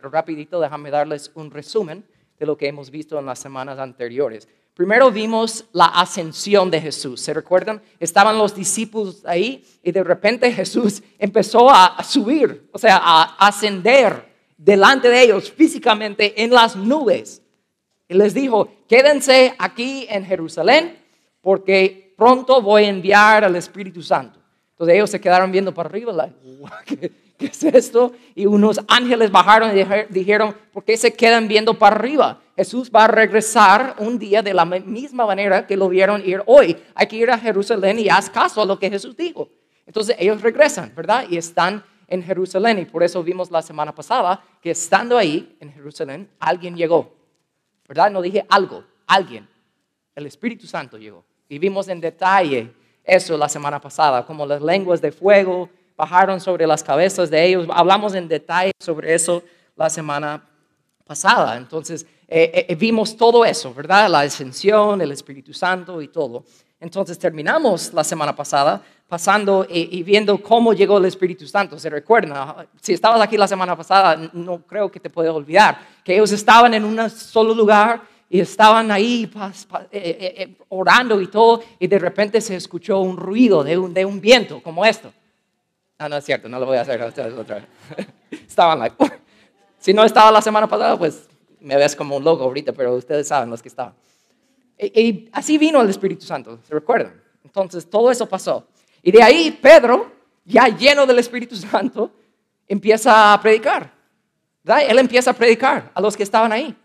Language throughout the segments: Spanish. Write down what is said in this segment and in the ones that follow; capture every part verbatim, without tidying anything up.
pero rapidito déjame darles un resumen de lo que hemos visto en las semanas anteriores. Primero vimos la ascensión de Jesús. ¿Se recuerdan? Estaban los discípulos ahí y de repente Jesús empezó a subir, o sea, a ascender delante de ellos físicamente en las nubes. Y les dijo, quédense aquí en Jerusalén porque pronto voy a enviar al Espíritu Santo. Entonces ellos se quedaron viendo para arriba, like, ¿qué, ¿qué es esto? Y unos ángeles bajaron y dijeron, ¿por qué se quedan viendo para arriba? Jesús va a regresar un día de la misma manera que lo vieron ir hoy. Hay que ir a Jerusalén y haz caso a lo que Jesús dijo. Entonces ellos regresan, ¿verdad? Y están en Jerusalén. Y por eso vimos la semana pasada que estando ahí en Jerusalén, alguien llegó. ¿Verdad? No dije algo, alguien. El Espíritu Santo llegó. Y vimos en detalle eso la semana pasada, como las lenguas de fuego bajaron sobre las cabezas de ellos. Hablamos en detalle sobre eso la semana pasada. Entonces, eh, eh, vimos todo eso, ¿verdad? La ascensión, el Espíritu Santo y todo. Entonces, terminamos la semana pasada pasando y, y viendo cómo llegó el Espíritu Santo. ¿Se recuerda? Si estabas aquí la semana pasada, no creo que te puedas olvidar que ellos estaban en un solo lugar y estaban ahí pas, pas, eh, eh, eh, orando y todo, y de repente se escuchó un ruido de un, de un viento como esto. No, no es cierto, no lo voy a hacer otra vez. Estaban like, uh. Si no estaba la semana pasada, pues me ves como un loco ahorita, pero ustedes saben los que estaban. Y, y así vino el Espíritu Santo, ¿se recuerdan? Entonces todo eso pasó. Y de ahí Pedro, ya lleno del Espíritu Santo, empieza a predicar. ¿Verdad? Él empieza a predicar a los que estaban ahí.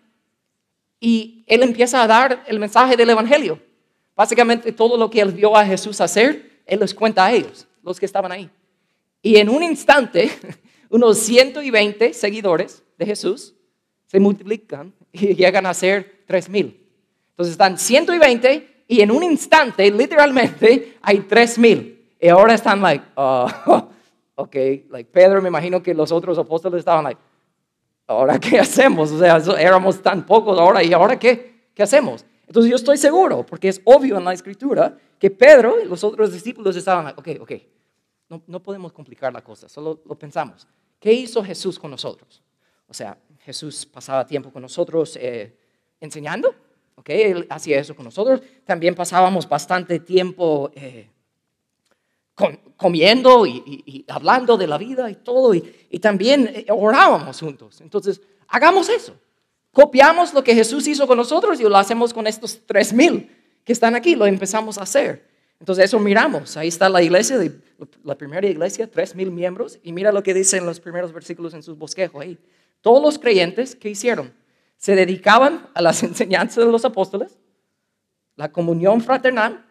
Y él empieza a dar el mensaje del Evangelio. Básicamente todo lo que él vio a Jesús hacer, él les cuenta a ellos, los que estaban ahí. Y en un instante, unos ciento veinte seguidores de Jesús se multiplican y llegan a ser tres mil. Entonces están ciento veinte y en un instante, literalmente, hay tres mil. Y ahora están like, uh, ok, like Pedro, me imagino que los otros apóstoles estaban like, ¿ahora qué hacemos? O sea, éramos tan pocos ahora, ¿y ahora qué? ¿Qué hacemos? Entonces yo estoy seguro, porque es obvio en la Escritura, que Pedro y los otros discípulos estaban, ok, ok, no, no podemos complicar la cosa, solo lo pensamos. ¿Qué hizo Jesús con nosotros? O sea, Jesús pasaba tiempo con nosotros eh, enseñando, ok, Él hacía eso con nosotros. También pasábamos bastante tiempo eh, con, comiendo y, y, y hablando de la vida y todo, y, y también orábamos juntos. Entonces, hagamos eso. Copiamos lo que Jesús hizo con nosotros y lo hacemos con estos tres mil que están aquí, lo empezamos a hacer. Entonces, eso miramos. Ahí está la iglesia, la primera iglesia, tres mil miembros, y mira lo que dicen los primeros versículos en sus bosquejos ahí. Todos los creyentes, ¿qué hicieron? Se dedicaban a las enseñanzas de los apóstoles, la comunión fraternal,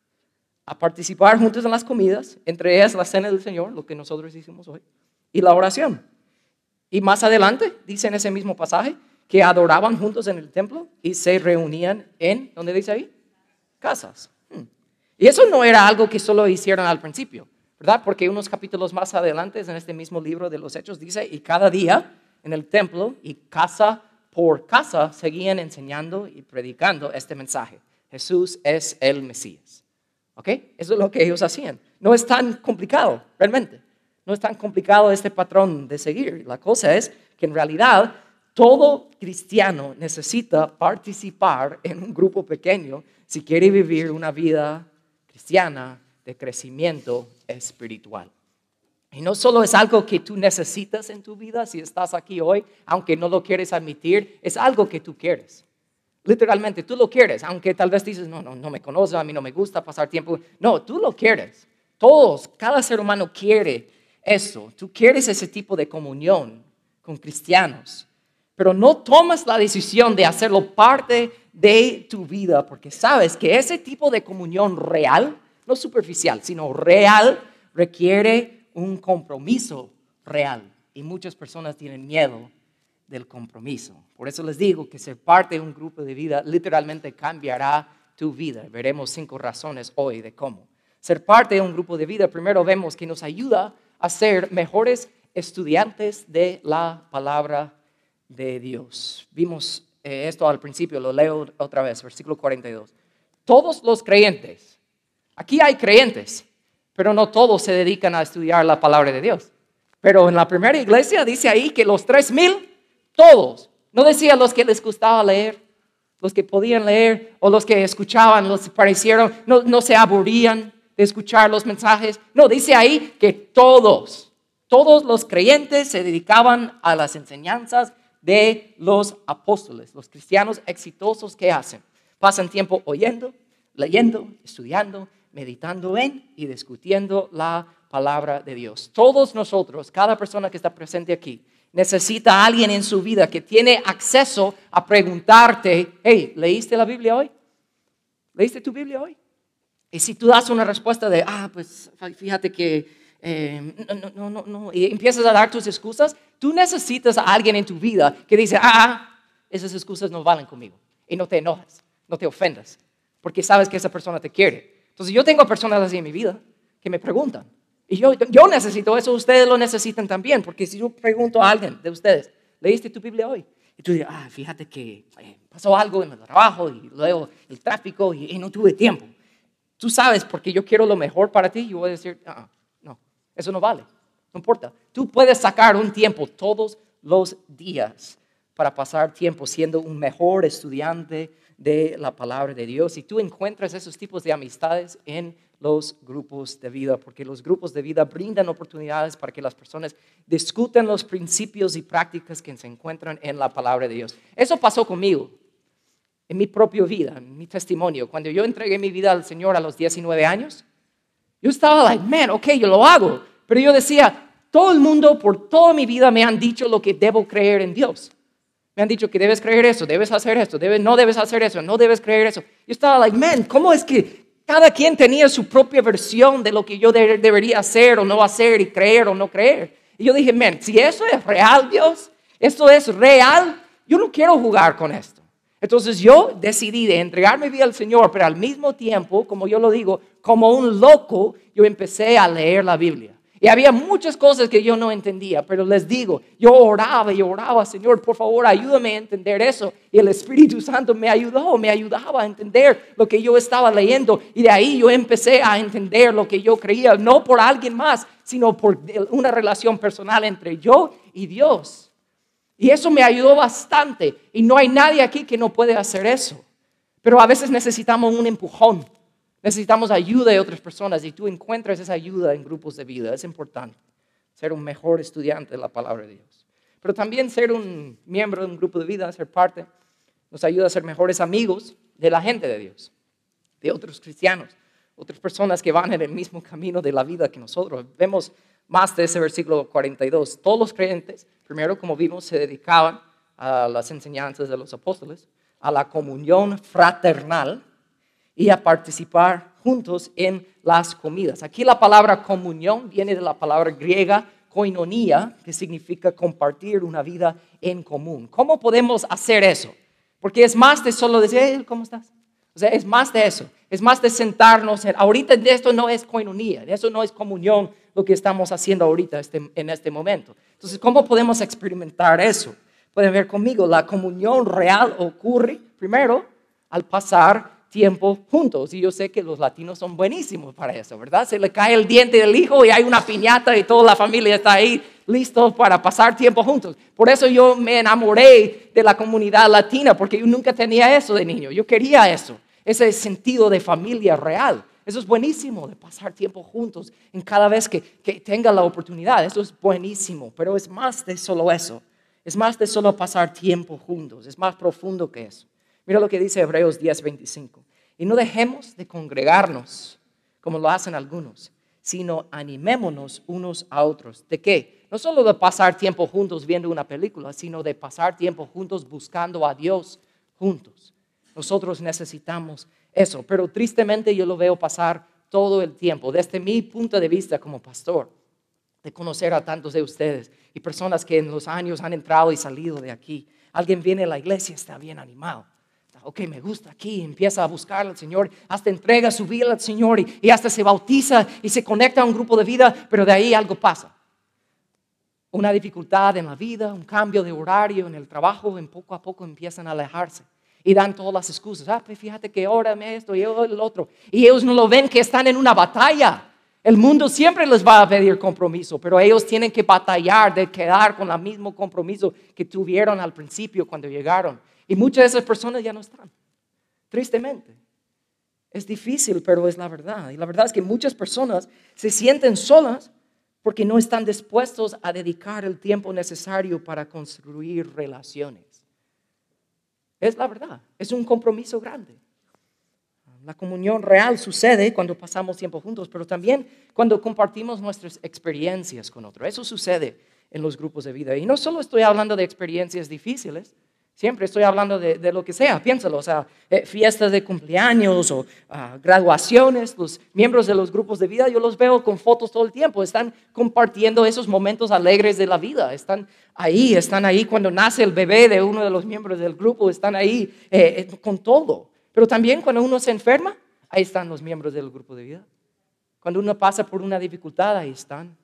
a participar juntos en las comidas, entre ellas la cena del Señor, lo que nosotros hicimos hoy, y la oración. Y más adelante, dice en ese mismo pasaje, que adoraban juntos en el templo y se reunían en, ¿dónde dice ahí? Casas. Hmm. Y eso no era algo que solo hicieron al principio, ¿verdad? Porque unos capítulos más adelante, en este mismo libro de los Hechos, dice, y cada día en el templo y casa por casa seguían enseñando y predicando este mensaje. Jesús es el Mesías. ¿Ok? Eso es lo que ellos hacían. No es tan complicado, realmente. No es tan complicado este patrón de seguir. La cosa es que en realidad todo cristiano necesita participar en un grupo pequeño si quiere vivir una vida cristiana de crecimiento espiritual. Y no solo es algo que tú necesitas en tu vida si estás aquí hoy, aunque no lo quieres admitir, es algo que tú quieres. Literalmente, tú lo quieres, aunque tal vez dices, no, no, no me conoces, a mí no me gusta pasar tiempo. No, tú lo quieres. Todos, cada ser humano quiere eso. Tú quieres ese tipo de comunión con cristianos. Pero no tomas la decisión de hacerlo parte de tu vida porque sabes que ese tipo de comunión real, no superficial, sino real, requiere un compromiso real. Y muchas personas tienen miedo del compromiso. Por eso les digo que ser parte de un grupo de vida literalmente cambiará tu vida. Veremos cinco razones hoy de cómo. Ser parte de un grupo de vida, primero vemos que nos ayuda a ser mejores estudiantes de la palabra de Dios. Vimos eh, esto al principio, lo leo otra vez, versículo cuarenta y dos. Todos los creyentes, aquí hay creyentes, pero no todos se dedican a estudiar la palabra de Dios. Pero en la primera iglesia dice ahí que los tres mil Todos. No decía los que les gustaba leer, los que podían leer o los que escuchaban, los que parecieron, no, no se aburrían de escuchar los mensajes. No, dice ahí que todos, todos los creyentes se dedicaban a las enseñanzas de los apóstoles. Los cristianos exitosos, ¿qué hacen? Pasan tiempo oyendo, leyendo, estudiando, meditando en y discutiendo la palabra de Dios. Todos nosotros, cada persona que está presente aquí, necesita a alguien en su vida que tiene acceso a preguntarte, hey, ¿leíste la Biblia hoy? ¿Leíste tu Biblia hoy? Y si tú das una respuesta de, ah, pues fíjate que eh, no, no, no, no, y empiezas a dar tus excusas, tú necesitas a alguien en tu vida que dice, ah, esas excusas no valen conmigo. Y no te enojas, no te ofendas, porque sabes que esa persona te quiere. Entonces yo tengo personas así en mi vida que me preguntan. Y yo, yo necesito eso, ustedes lo necesitan también, porque si yo pregunto a alguien de ustedes, ¿leíste tu Biblia hoy? Y tú dices, ah, fíjate que eh, pasó algo en el trabajo y luego el tráfico y, y no tuve tiempo. Tú sabes, porque yo quiero lo mejor para ti, yo voy a decir, ah, no, eso no vale, no importa. Tú puedes sacar un tiempo todos los días para pasar tiempo siendo un mejor estudiante de la palabra de Dios. Y tú encuentras esos tipos de amistades en los grupos de vida, porque los grupos de vida brindan oportunidades para que las personas discutan los principios y prácticas que se encuentran en la palabra de Dios. Eso pasó conmigo, en mi propia vida, en mi testimonio. Cuando yo entregué mi vida al Señor a los diecinueve años, yo estaba like, man, ok, yo lo hago. Pero yo decía, todo el mundo por toda mi vida me han dicho lo que debo creer en Dios. Me han dicho que debes creer eso, debes hacer esto, debes, no debes hacer eso, no debes creer eso. Yo estaba like, man, ¿cómo es que cada quien tenía su propia versión de lo que yo de, debería hacer o no hacer y creer o no creer? Y yo dije, man, si eso es real, Dios, esto es real, yo no quiero jugar con esto. Entonces yo decidí de entregar mi vida al Señor, pero al mismo tiempo, como yo lo digo, como un loco, yo empecé a leer la Biblia. Y había muchas cosas que yo no entendía, pero les digo, yo oraba y oraba, Señor, por favor, ayúdame a entender eso. Y el Espíritu Santo me ayudó, me ayudaba a entender lo que yo estaba leyendo. Y de ahí yo empecé a entender lo que yo creía, no por alguien más, sino por una relación personal entre yo y Dios. Y eso me ayudó bastante. Y no hay nadie aquí que no puede hacer eso. Pero a veces necesitamos un empujón. Necesitamos ayuda de otras personas y tú encuentras esa ayuda en grupos de vida. Es importante ser un mejor estudiante de la palabra de Dios. Pero también ser un miembro de un grupo de vida, ser parte, nos ayuda a ser mejores amigos de la gente de Dios, de otros cristianos, otras personas que van en el mismo camino de la vida que nosotros. Vemos más de ese versículo cuarenta y dos. Todos los creyentes, primero como vimos, se dedicaban a las enseñanzas de los apóstoles, a la comunión fraternal, y a participar juntos en las comidas. Aquí la palabra comunión viene de la palabra griega koinonia, que significa compartir una vida en común. ¿Cómo podemos hacer eso? Porque es más de solo decir, hey, ¿cómo estás? O sea, es más de eso. Es más de sentarnos. En, ahorita de esto no es koinonia, de eso no es comunión lo que estamos haciendo ahorita este, en este momento. Entonces, ¿cómo podemos experimentar eso? Pueden ver conmigo, la comunión real ocurre primero al pasar tiempo juntos. Y yo sé que los latinos son buenísimos para eso, ¿verdad? Se le cae el diente del hijo y hay una piñata y toda la familia está ahí listo para pasar tiempo juntos. Por eso yo me enamoré de la comunidad latina, porque yo nunca tenía eso de niño. Yo quería eso, ese sentido de familia real. Eso es buenísimo, de pasar tiempo juntos en cada vez que, que tenga la oportunidad. Eso es buenísimo, pero es más de solo eso. Es más de solo pasar tiempo juntos. Es más profundo que eso. Mira lo que dice Hebreos diez veinticinco. Y no dejemos de congregarnos, como lo hacen algunos, sino animémonos unos a otros. ¿De qué? No solo de pasar tiempo juntos viendo una película, sino de pasar tiempo juntos buscando a Dios juntos. Nosotros necesitamos eso, pero tristemente yo lo veo pasar todo el tiempo, desde mi punto de vista como pastor, de conocer a tantos de ustedes y personas que en los años han entrado y salido de aquí. Alguien viene a la iglesia, está bien animado. Ok, me gusta aquí, empieza a buscar al Señor, hasta entrega su vida al Señor y, y hasta se bautiza y se conecta a un grupo de vida, pero de ahí algo pasa. Una dificultad en la vida, un cambio de horario en el trabajo, en poco a poco empiezan a alejarse y dan todas las excusas. Ah, pues fíjate que órame esto y el otro. Y ellos no lo ven que están en una batalla. El mundo siempre les va a pedir compromiso, pero ellos tienen que batallar de quedar con el mismo compromiso que tuvieron al principio cuando llegaron. Y muchas de esas personas ya no están, tristemente. Es difícil, pero es la verdad. Y la verdad es que muchas personas se sienten solas porque no están dispuestos a dedicar el tiempo necesario para construir relaciones. Es la verdad, es un compromiso grande. La comunión real sucede cuando pasamos tiempo juntos, pero también cuando compartimos nuestras experiencias con otros. Eso sucede en los grupos de vida. Y no solo estoy hablando de experiencias difíciles, siempre estoy hablando de, de lo que sea, piénsalo, o sea, eh, fiestas de cumpleaños o uh, graduaciones. Los miembros de los grupos de vida, yo los veo con fotos todo el tiempo, están compartiendo esos momentos alegres de la vida, están ahí, están ahí cuando nace el bebé de uno de los miembros del grupo, están ahí eh, eh, con todo. Pero también cuando uno se enferma, ahí están los miembros del grupo de vida. Cuando uno pasa por una dificultad, ahí están.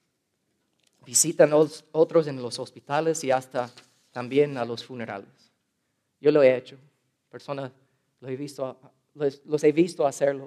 Visitan a los otros en los hospitales y hasta también a los funerales. Yo lo he hecho. Personas lo he visto, los, los he visto hacerlo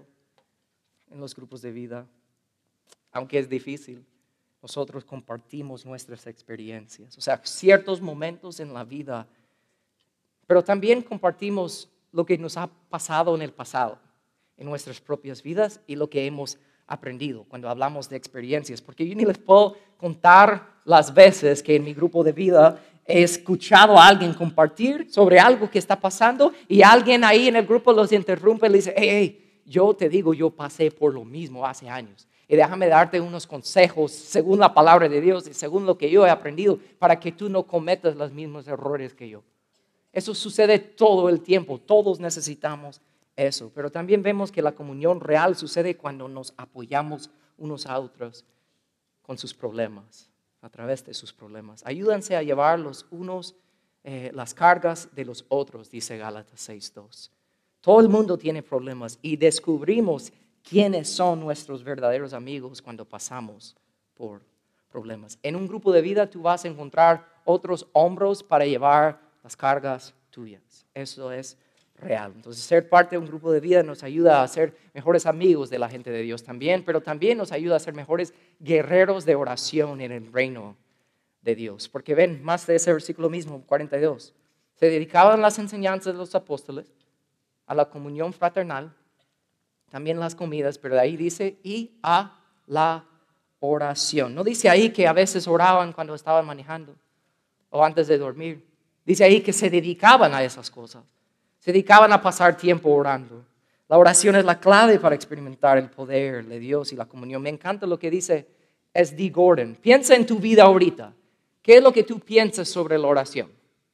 en los grupos de vida. Aunque es difícil, nosotros compartimos nuestras experiencias. O sea, ciertos momentos en la vida. Pero también compartimos lo que nos ha pasado en el pasado, en nuestras propias vidas y lo que hemos aprendido cuando hablamos de experiencias. Porque yo ni les puedo contar las veces que en mi grupo de vida he escuchado a alguien compartir sobre algo que está pasando y alguien ahí en el grupo los interrumpe y le dice, hey, hey, yo te digo, yo pasé por lo mismo hace años. Y déjame darte unos consejos según la palabra de Dios y según lo que yo he aprendido para que tú no cometas los mismos errores que yo. Eso sucede todo el tiempo, todos necesitamos eso. Pero también vemos que la comunión real sucede cuando nos apoyamos unos a otros con sus problemas, a través de sus problemas. Ayúdense a llevar los unos eh, las cargas de los otros, dice Gálatas seis dos. Todo el mundo tiene problemas y descubrimos quiénes son nuestros verdaderos amigos cuando pasamos por problemas. En un grupo de vida tú vas a encontrar otros hombros para llevar las cargas tuyas. Eso es real. Entonces, ser parte de un grupo de vida nos ayuda a ser mejores amigos de la gente de Dios también, pero también nos ayuda a ser mejores guerreros de oración en el reino de Dios. Porque ven, más de ese versículo mismo, cuarenta y dos. Se dedicaban a las enseñanzas de los apóstoles, a la comunión fraternal, también las comidas, pero de ahí dice, y a la oración. No dice ahí que a veces oraban cuando estaban manejando o antes de dormir. Dice ahí que se dedicaban a esas cosas. Se dedicaban a pasar tiempo orando. La oración es la clave para experimentar el poder de Dios y la comunión. Me encanta lo que dice S D Gordon. Piensa en tu vida ahorita. ¿Qué es lo que tú piensas sobre la oración?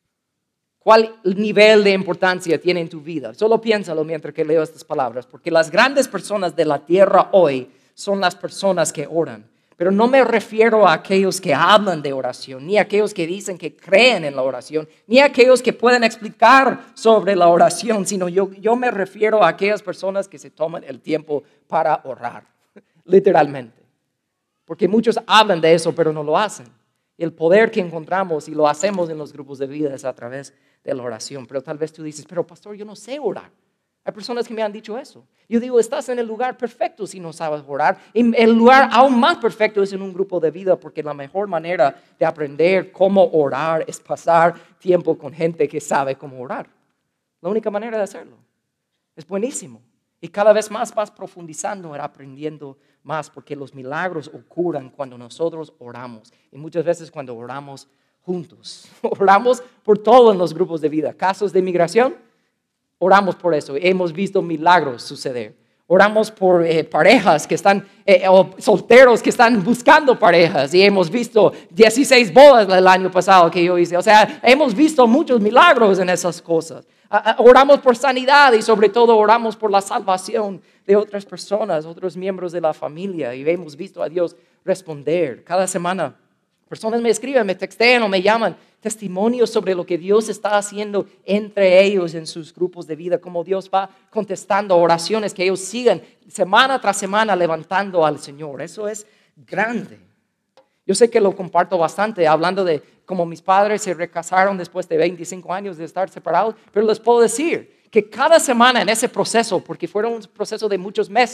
¿Cuál nivel de importancia tiene en tu vida? Solo piénsalo mientras que leo estas palabras. Porque las grandes personas de la tierra hoy son las personas que oran. Pero no me refiero a aquellos que hablan de oración, ni a aquellos que dicen que creen en la oración, ni a aquellos que pueden explicar sobre la oración, sino yo, yo me refiero a aquellas personas que se toman el tiempo para orar, literalmente. Porque muchos hablan de eso, pero no lo hacen. Y el poder que encontramos y lo hacemos en los grupos de vida es a través de la oración. Pero tal vez tú dices, pero pastor, yo no sé orar. Hay personas que me han dicho eso. Yo digo, estás en el lugar perfecto si no sabes orar. Y el lugar aún más perfecto es en un grupo de vida, porque la mejor manera de aprender cómo orar es pasar tiempo con gente que sabe cómo orar. La única manera de hacerlo. Es buenísimo. Y cada vez más vas profundizando, aprendiendo más, porque los milagros ocurren cuando nosotros oramos. Y muchas veces cuando oramos juntos. Oramos por todo en los grupos de vida. Casos de inmigración. Oramos por eso, hemos visto milagros suceder. Oramos por eh, parejas que están, eh, o solteros que están buscando parejas. Y hemos visto dieciséis bodas el año pasado que yo hice. O sea, hemos visto muchos milagros en esas cosas. Uh, oramos por sanidad y sobre todo oramos por la salvación de otras personas, otros miembros de la familia. Y hemos visto a Dios responder. Cada semana personas me escriben, me textean o me llaman. Testimonios sobre lo que Dios está haciendo entre ellos en sus grupos de vida, cómo Dios va contestando oraciones que ellos siguen semana tras semana levantando al Señor. Eso es grande. Yo sé que lo comparto bastante hablando de cómo mis padres se recasaron después de veinticinco años de estar separados, pero les puedo decir que cada semana en ese proceso, porque fueron un proceso de muchos meses,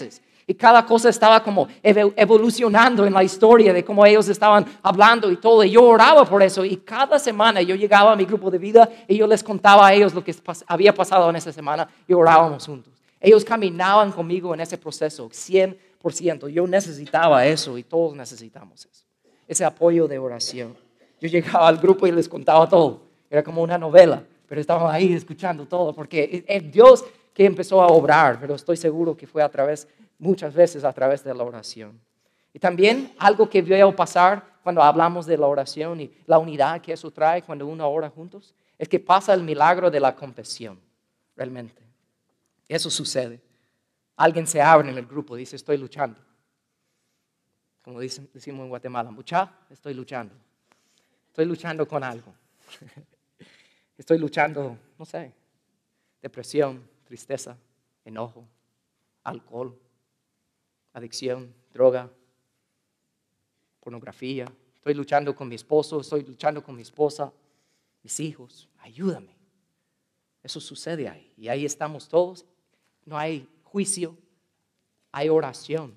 Y cada cosa estaba como evolucionando en la historia de cómo ellos estaban hablando y todo. Y yo oraba por eso. Y cada semana yo llegaba a mi grupo de vida y yo les contaba a ellos lo que había pasado en esa semana y orábamos juntos. Ellos caminaban conmigo en ese proceso, cien por ciento. Yo necesitaba eso y todos necesitamos eso. Ese apoyo de oración. Yo llegaba al grupo y les contaba todo. Era como una novela, pero estaban ahí escuchando todo porque es Dios que empezó a obrar, pero estoy seguro que fue a través, muchas veces a través de la oración. Y también algo que veo pasar cuando hablamos de la oración y la unidad que eso trae cuando uno ora juntos, es que pasa el milagro de la confesión, realmente. Eso sucede. Alguien se abre en el grupo y dice, estoy luchando. Como dicen, decimos en Guatemala, mucha, estoy luchando. Estoy luchando con algo. Estoy luchando, no sé, depresión, tristeza, enojo, alcohol, adicción, droga, pornografía. Estoy luchando con mi esposo, estoy luchando con mi esposa, mis hijos. Ayúdame. Eso sucede ahí. Y ahí estamos todos. No hay juicio, hay oración.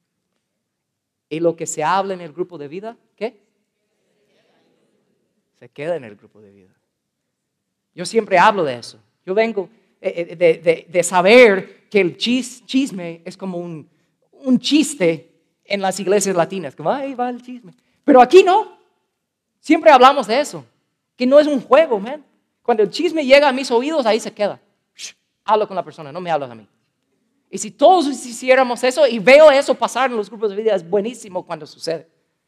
Y lo que se habla en el grupo de vida, ¿qué? Se queda en el grupo de vida. Yo siempre hablo de eso. Yo vengo de, de, de saber que el chis, chisme es como un, un chiste en las iglesias latinas. Como, ahí va el chisme. Pero aquí no. Siempre hablamos de eso. Que no es un juego, man. Cuando el chisme llega a mis oídos, ahí se queda. Shh, hablo con la persona, no me hablas a mí. Y si todos hiciéramos eso, y veo eso pasar en los grupos de vida, es buenísimo cuando sucede.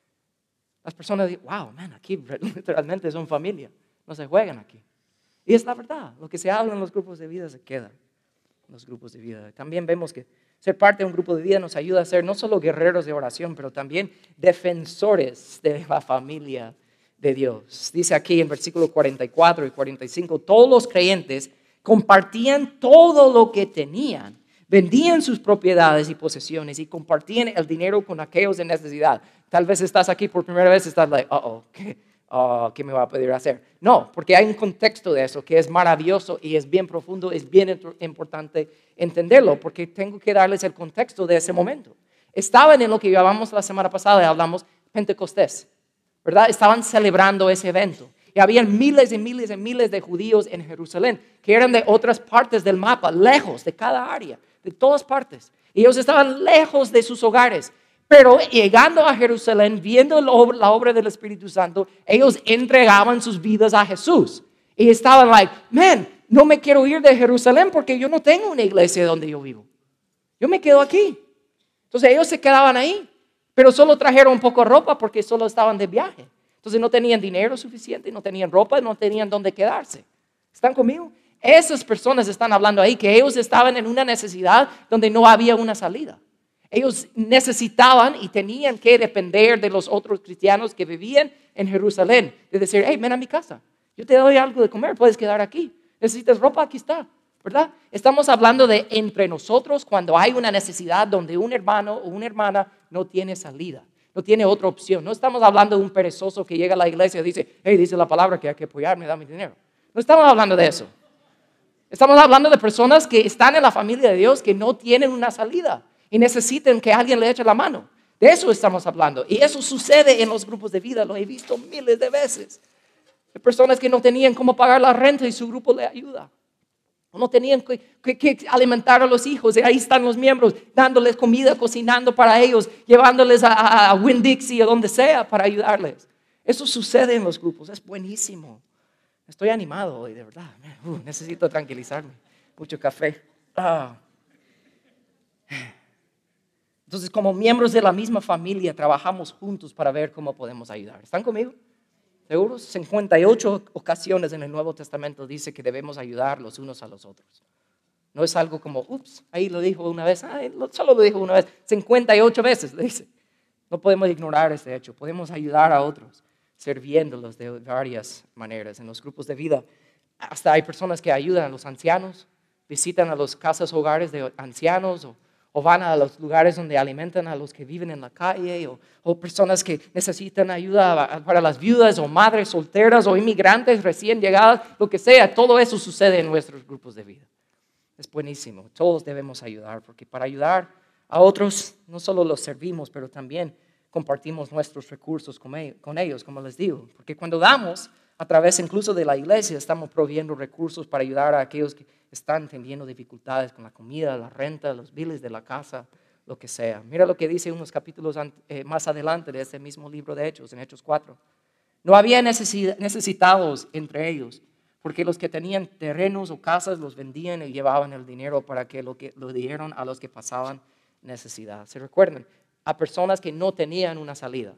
Las personas dicen, wow, man, aquí literalmente son familia. No se juegan aquí. Y es la verdad, lo que se habla en los grupos de vida se queda en los grupos de vida. También vemos que ser parte de un grupo de vida nos ayuda a ser no solo guerreros de oración, pero también defensores de la familia de Dios. Dice aquí en versículos cuarenta y cuatro y cuarenta y cinco, todos los creyentes compartían todo lo que tenían, vendían sus propiedades y posesiones y compartían el dinero con aquellos en necesidad. Tal vez estás aquí por primera vez y estás like, uh-oh, ¿qué? Uh, ¿qué me va a pedir hacer? No, porque hay un contexto de eso que es maravilloso y es bien profundo, es bien importante entenderlo, porque tengo que darles el contexto de ese momento. Estaban en lo que llamamos la semana pasada, hablamos Pentecostés, ¿verdad? Estaban celebrando ese evento. Y había miles y miles y miles de judíos en Jerusalén, que eran de otras partes del mapa, lejos de cada área, de todas partes. Y ellos estaban lejos de sus hogares. Pero llegando a Jerusalén, viendo la obra del Espíritu Santo, ellos entregaban sus vidas a Jesús. Y estaban like, man, no me quiero ir de Jerusalén porque yo no tengo una iglesia donde yo vivo. Yo me quedo aquí. Entonces ellos se quedaban ahí, pero solo trajeron un poco de ropa porque solo estaban de viaje. Entonces no tenían dinero suficiente, no tenían ropa, no tenían dónde quedarse. ¿Están conmigo? Esas personas están hablando ahí que ellos estaban en una necesidad donde no había una salida. Ellos necesitaban y tenían que depender de los otros cristianos que vivían en Jerusalén. De decir, hey, ven a mi casa. Yo te doy algo de comer, puedes quedar aquí. ¿Necesitas ropa? Aquí está. ¿Verdad? Estamos hablando de entre nosotros cuando hay una necesidad donde un hermano o una hermana no tiene salida. No tiene otra opción. No estamos hablando de un perezoso que llega a la iglesia y dice, hey, dice la palabra que hay que apoyarme, dame dinero. No estamos hablando de eso. Estamos hablando de personas que están en la familia de Dios que no tienen una salida y necesitan que alguien le eche la mano. De eso estamos hablando. Y eso sucede en los grupos de vida. Lo he visto miles de veces. De personas que no tenían cómo pagar la renta y su grupo le ayuda. No tenían que, que, que alimentar a los hijos. Y ahí están los miembros dándoles comida, cocinando para ellos, llevándoles a, a Winn-Dixie o donde sea para ayudarles. Eso sucede en los grupos. Es buenísimo. Estoy animado hoy, de verdad. Uh, necesito tranquilizarme. Mucho café. Ah. Entonces, como miembros de la misma familia, trabajamos juntos para ver cómo podemos ayudar. ¿Están conmigo? ¿Seguros? cincuenta y ocho ocasiones en el Nuevo Testamento dice que debemos ayudar los unos a los otros. No es algo como, ups, ahí lo dijo una vez, ay, solo lo dijo una vez, cincuenta y ocho veces le dice. No podemos ignorar este hecho, podemos ayudar a otros, sirviéndolos de varias maneras. En los grupos de vida, hasta hay personas que ayudan a los ancianos, visitan a las casas hogares de ancianos o O van a los lugares donde alimentan a los que viven en la calle, o, o personas que necesitan ayuda para las viudas, o madres solteras, o inmigrantes recién llegadas, lo que sea. Todo eso sucede en nuestros grupos de vida. Es buenísimo. Todos debemos ayudar, porque para ayudar A otros no solo los servimos, pero también compartimos nuestros recursos con ellos, como les digo. Porque cuando damos, a través incluso de la iglesia, estamos proveyendo recursos para ayudar a aquellos que están teniendo dificultades con la comida, la renta, los biles de la casa, lo que sea. Mira lo que dice unos capítulos más adelante de este mismo libro de Hechos, en Hechos cuatro. No había necesitados entre ellos, porque los que tenían terrenos o casas los vendían y llevaban el dinero para que lo, que, lo dieran a los que pasaban necesidad. ¿Se recuerdan? A personas que no tenían una salida.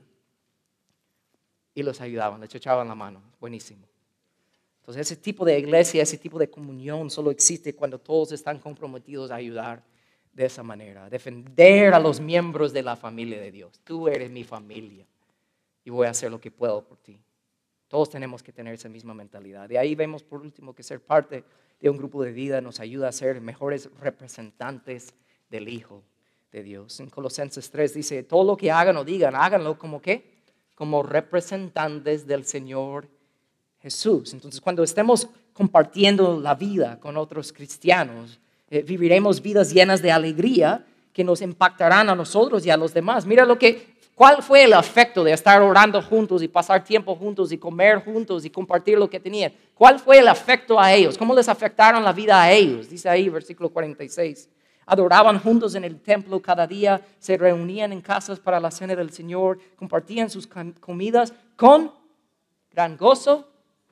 Y los ayudaban, les echaban la mano. Buenísimo. Entonces ese tipo de iglesia, ese tipo de comunión solo existe cuando todos están comprometidos a ayudar de esa manera. A defender a los miembros de la familia de Dios. Tú eres mi familia y voy a hacer lo que puedo por ti. Todos tenemos que tener esa misma mentalidad. De ahí vemos por último que ser parte de un grupo de vida nos ayuda a ser mejores representantes del Hijo de Dios. En Colosenses tres dice, todo lo que hagan o digan, háganlo como ¿qué? Como representantes del Señor Jesús. Entonces, cuando estemos compartiendo la vida con otros cristianos, eh, viviremos vidas llenas de alegría que nos impactarán a nosotros y a los demás. Mira lo que, cuál fue el efecto de estar orando juntos y pasar tiempo juntos y comer juntos y compartir lo que tenían. ¿Cuál fue el efecto a ellos? ¿Cómo les afectaron la vida a ellos? Dice ahí, versículo cuarenta y seis. Adoraban juntos en el templo cada día, se reunían en casas para la cena del Señor, compartían sus comidas con gran gozo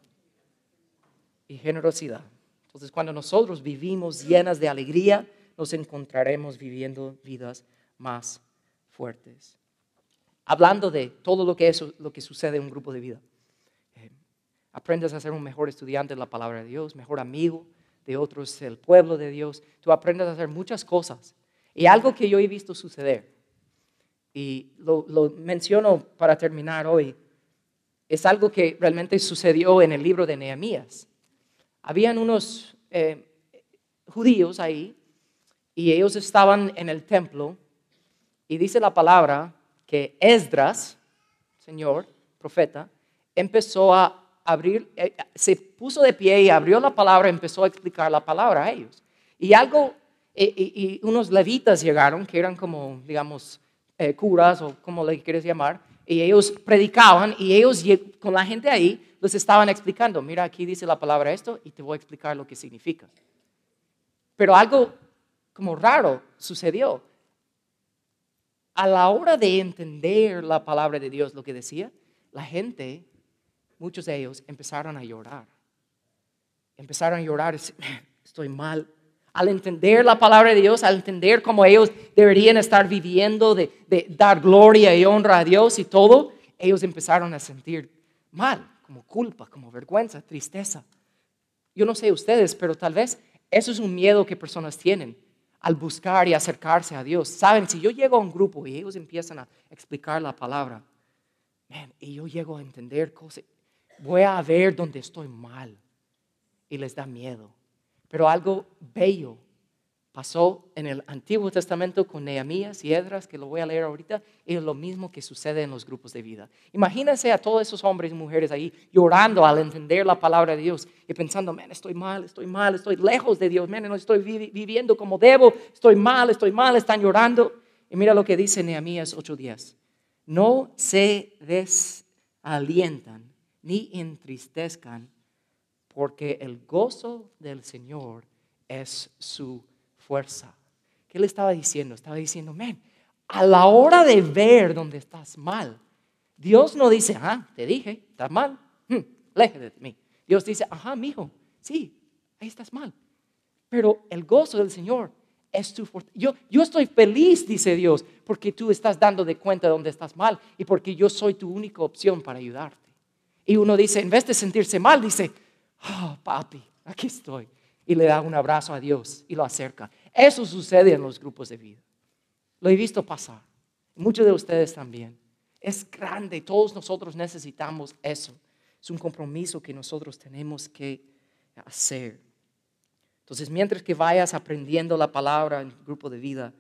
y generosidad. Entonces, cuando nosotros vivimos llenas de alegría, nos encontraremos viviendo vidas más fuertes. Hablando de todo lo que, es, lo que sucede en un grupo de vida, eh, aprendes a ser un mejor estudiante de la palabra de Dios, mejor amigo de otros, el pueblo de Dios. Tú aprendes a hacer muchas cosas. Y algo que yo he visto suceder, y lo, lo menciono para terminar hoy, es algo que realmente sucedió en el libro de Nehemías. Habían unos eh, judíos ahí, y ellos estaban en el templo, y dice la palabra que Esdras, señor, profeta, empezó a abrir, eh, se puso de pie y abrió la palabra y empezó a explicar la palabra a ellos. Y algo, eh, y, y unos levitas llegaron, que eran como, digamos, eh, curas o como le quieres llamar, y ellos predicaban y ellos con la gente ahí les estaban explicando, mira, aquí dice la palabra esto y te voy a explicar lo que significa. Pero algo como raro sucedió. A la hora de entender la palabra de Dios, lo que decía, la gente, muchos de ellos empezaron a llorar. Empezaron a llorar, estoy mal. Al entender la palabra de Dios, al entender cómo ellos deberían estar viviendo, de, de dar gloria y honra a Dios y todo, ellos empezaron a sentir mal, como culpa, como vergüenza, tristeza. Yo no sé ustedes, pero tal vez eso es un miedo que personas tienen al buscar y acercarse a Dios. Saben, si yo llego a un grupo y ellos empiezan a explicar la palabra, man, y yo llego a entender cosas, voy a ver dónde estoy mal y les da miedo. Pero algo bello pasó en el Antiguo Testamento con Nehemías y Esdras, que lo voy a leer ahorita, y es lo mismo que sucede en los grupos de vida. Imagínense a todos esos hombres y mujeres ahí llorando al entender la palabra de Dios y pensando, man, estoy mal, estoy mal, estoy lejos de Dios, man, no estoy vi- viviendo como debo, estoy mal, estoy mal, están llorando. Y mira lo que dice Nehemías ocho diez. No se desalientan ni entristezcan, porque el gozo del Señor es su fuerza. ¿Qué le estaba diciendo? Estaba diciendo, man, a la hora de ver dónde estás mal, Dios no dice, ah, te dije, estás mal, hmm, léjate de mí. Dios dice, ajá, mijo, sí, ahí estás mal. Pero el gozo del Señor es tu fuerza. Yo, yo estoy feliz, dice Dios, porque tú estás dando de cuenta de dónde estás mal y porque yo soy tu única opción para ayudarte. Y uno dice, en vez de sentirse mal, dice, oh, papi, aquí estoy. Y le da un abrazo a Dios y lo acerca. Eso sucede en los grupos de vida. Lo he visto pasar. Muchos de ustedes también. Es grande. Todos nosotros necesitamos eso. Es un compromiso que nosotros tenemos que hacer. Entonces, mientras que vayas aprendiendo la palabra en el grupo de vida,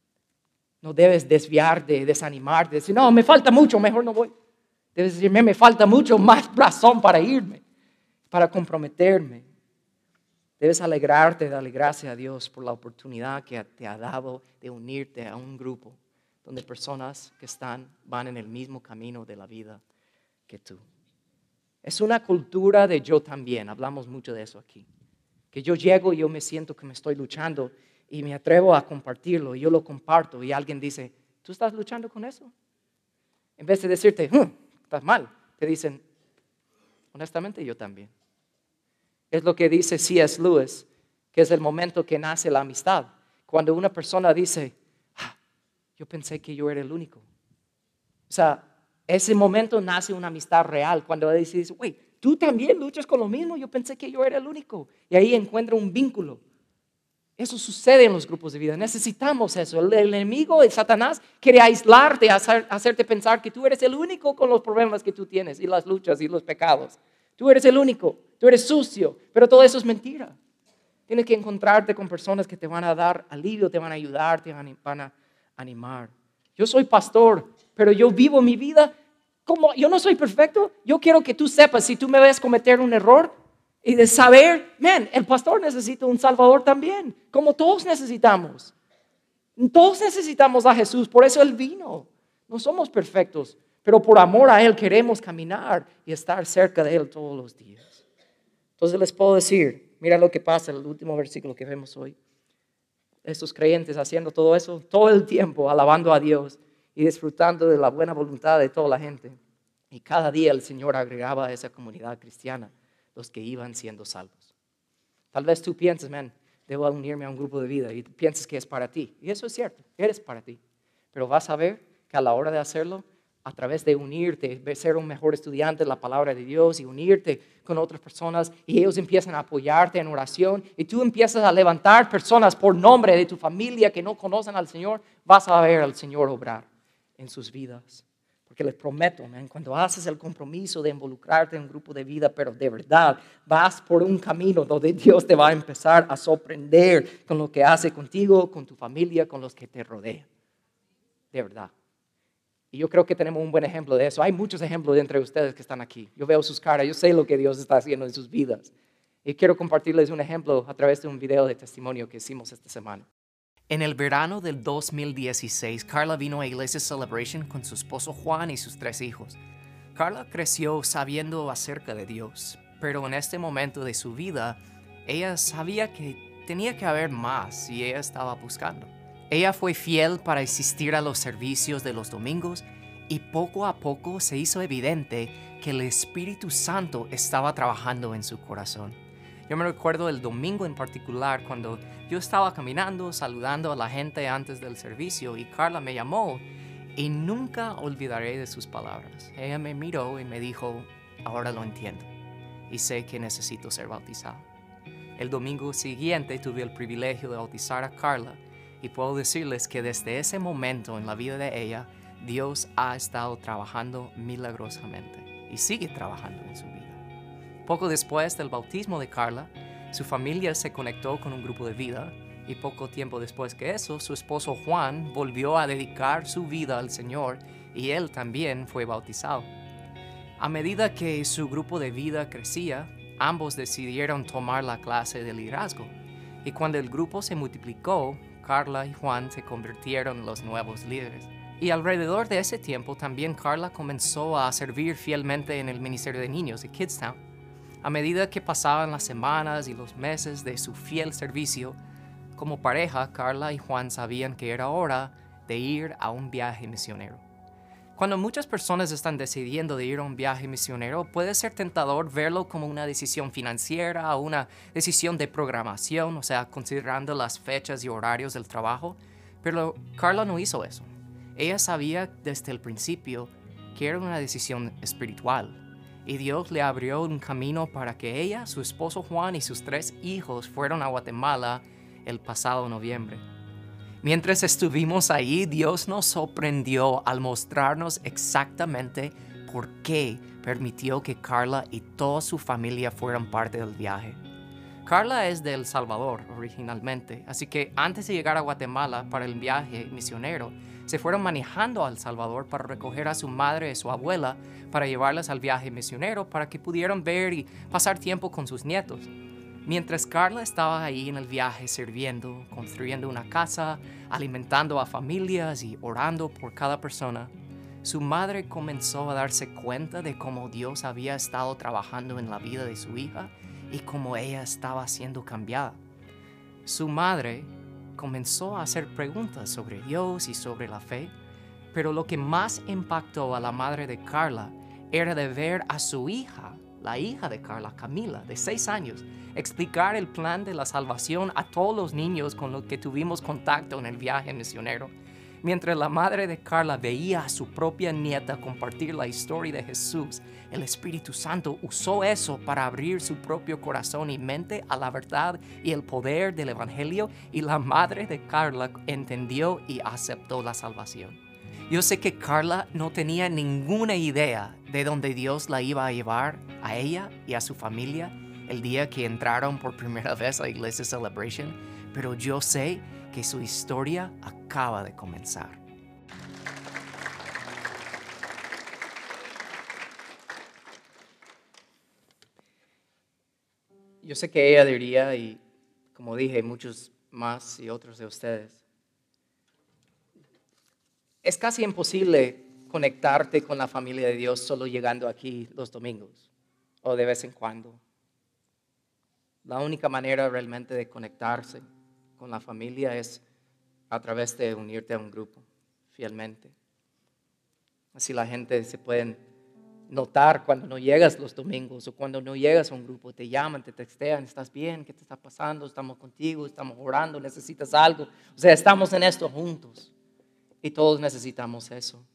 no debes desviarte, desanimarte, decir, no, me falta mucho, mejor no voy. Debes decirme, me falta mucho más razón para irme, para comprometerme. Debes alegrarte, darle gracias a Dios por la oportunidad que te ha dado de unirte a un grupo donde personas que están, van en el mismo camino de la vida que tú. Es una cultura de yo también, hablamos mucho de eso aquí. Que yo llego y yo me siento que me estoy luchando y me atrevo a compartirlo y yo lo comparto y alguien dice, ¿tú estás luchando con eso? En vez de decirte, hm, estás mal, te dicen, honestamente yo también. Es lo que dice C S Lewis, que es el momento que nace la amistad. Cuando una persona dice, ah, yo pensé que yo era el único. O sea, ese momento nace una amistad real. Cuando dice, güey, tú también luchas con lo mismo, yo pensé que yo era el único. Y ahí encuentra un vínculo. Eso sucede en los grupos de vida. Necesitamos eso. El enemigo, el Satanás, quiere aislarte, hacer, hacerte pensar que tú eres el único con los problemas que tú tienes y las luchas y los pecados. Tú eres el único, tú eres sucio, pero todo eso es mentira. Tienes que encontrarte con personas que te van a dar alivio, te van a ayudar, te van a animar. Yo soy pastor, pero yo vivo mi vida como yo no soy perfecto. Yo quiero que tú sepas, si tú me ves cometer un error, y de saber, man, el pastor necesita un salvador también, como todos necesitamos. Todos necesitamos a Jesús, por eso Él vino. No somos perfectos, pero por amor a Él queremos caminar y estar cerca de Él todos los días. Entonces les puedo decir, mira lo que pasa en el último versículo que vemos hoy. Estos creyentes haciendo todo eso todo el tiempo, alabando a Dios y disfrutando de la buena voluntad de toda la gente. Y cada día el Señor agregaba a esa comunidad cristiana los que iban siendo salvos. Tal vez tú pienses, man, debo unirme a un grupo de vida y piensas que es para ti. Y eso es cierto, eres para ti. Pero vas a ver que a la hora de hacerlo, a través de unirte, de ser un mejor estudiante de la palabra de Dios y unirte con otras personas y ellos empiezan a apoyarte en oración y tú empiezas a levantar personas por nombre de tu familia que no conocen al Señor, vas a ver al Señor obrar en sus vidas. Porque les prometo, man, cuando haces el compromiso de involucrarte en un grupo de vida, pero de verdad vas por un camino donde Dios te va a empezar a sorprender con lo que hace contigo, con tu familia, con los que te rodean. De verdad. Y yo creo que tenemos un buen ejemplo de eso. Hay muchos ejemplos entre ustedes que están aquí. Yo veo sus caras, yo sé lo que Dios está haciendo en sus vidas. Y quiero compartirles un ejemplo a través de un video de testimonio que hicimos esta semana. En el verano del dos mil dieciséis, Carla vino a Iglesia Celebration con su esposo Juan y sus tres hijos. Carla creció sabiendo acerca de Dios, pero en este momento de su vida, ella sabía que tenía que haber más y ella estaba buscando. Ella fue fiel para asistir a los servicios de los domingos y poco a poco se hizo evidente que el Espíritu Santo estaba trabajando en su corazón. Yo me recuerdo el domingo en particular cuando yo estaba caminando, saludando a la gente antes del servicio y Carla me llamó y nunca olvidaré de sus palabras. Ella me miró y me dijo, ahora lo entiendo y sé que necesito ser bautizado. El domingo siguiente tuve el privilegio de bautizar a Carla y puedo decirles que desde ese momento en la vida de ella, Dios ha estado trabajando milagrosamente y sigue trabajando en su vida. Poco después del bautismo de Carla, su familia se conectó con un grupo de vida y poco tiempo después que eso, su esposo Juan volvió a dedicar su vida al Señor y él también fue bautizado. A medida que su grupo de vida crecía, ambos decidieron tomar la clase de liderazgo y cuando el grupo se multiplicó, Carla y Juan se convirtieron en los nuevos líderes. Y alrededor de ese tiempo también Carla comenzó a servir fielmente en el Ministerio de Niños de Kidstown. A medida que pasaban las semanas y los meses de su fiel servicio, como pareja, Carla y Juan sabían que era hora de ir a un viaje misionero. Cuando muchas personas están decidiendo de ir a un viaje misionero, puede ser tentador verlo como una decisión financiera o una decisión de programación, o sea, considerando las fechas y horarios del trabajo, pero Carla no hizo eso. Ella sabía desde el principio que era una decisión espiritual. Y Dios le abrió un camino para que ella, su esposo Juan y sus tres hijos fueron a Guatemala el pasado noviembre. Mientras estuvimos ahí, Dios nos sorprendió al mostrarnos exactamente por qué permitió que Carla y toda su familia fueran parte del viaje. Carla es de El Salvador originalmente, así que antes de llegar a Guatemala para el viaje misionero, se fueron manejando a El Salvador para recoger a su madre y su abuela para llevarlas al viaje misionero para que pudieran ver y pasar tiempo con sus nietos. Mientras Carla estaba ahí en el viaje sirviendo, construyendo una casa, alimentando a familias y orando por cada persona, su madre comenzó a darse cuenta de cómo Dios había estado trabajando en la vida de su hija y cómo ella estaba siendo cambiada. Su madre comenzó a hacer preguntas sobre Dios y sobre la fe, pero lo que más impactó a la madre de Carla era de ver a su hija, la hija de Carla, Camila, de seis años, explicar el plan de la salvación a todos los niños con los que tuvimos contacto en el viaje misionero. Mientras la madre de Carla veía a su propia nieta compartir la historia de Jesús, el Espíritu Santo usó eso para abrir su propio corazón y mente a la verdad y el poder del Evangelio, y la madre de Carla entendió y aceptó la salvación. Yo sé que Carla no tenía ninguna idea de dónde Dios la iba a llevar a ella y a su familia el día que entraron por primera vez a Iglesia Celebration, pero yo sé que su historia acaba de comenzar. Yo sé que ella diría, y como dije, muchos más y otros de ustedes, es casi imposible conectarte con la familia de Dios solo llegando aquí los domingos o de vez en cuando. La única manera realmente de conectarse con la familia es a través de unirte a un grupo fielmente. Así la gente se puede notar cuando no llegas los domingos o cuando no llegas a un grupo, te llaman, te textean, ¿estás bien? ¿Qué te está pasando? Estamos contigo, estamos orando, necesitas algo. O sea, estamos en esto juntos y todos necesitamos eso.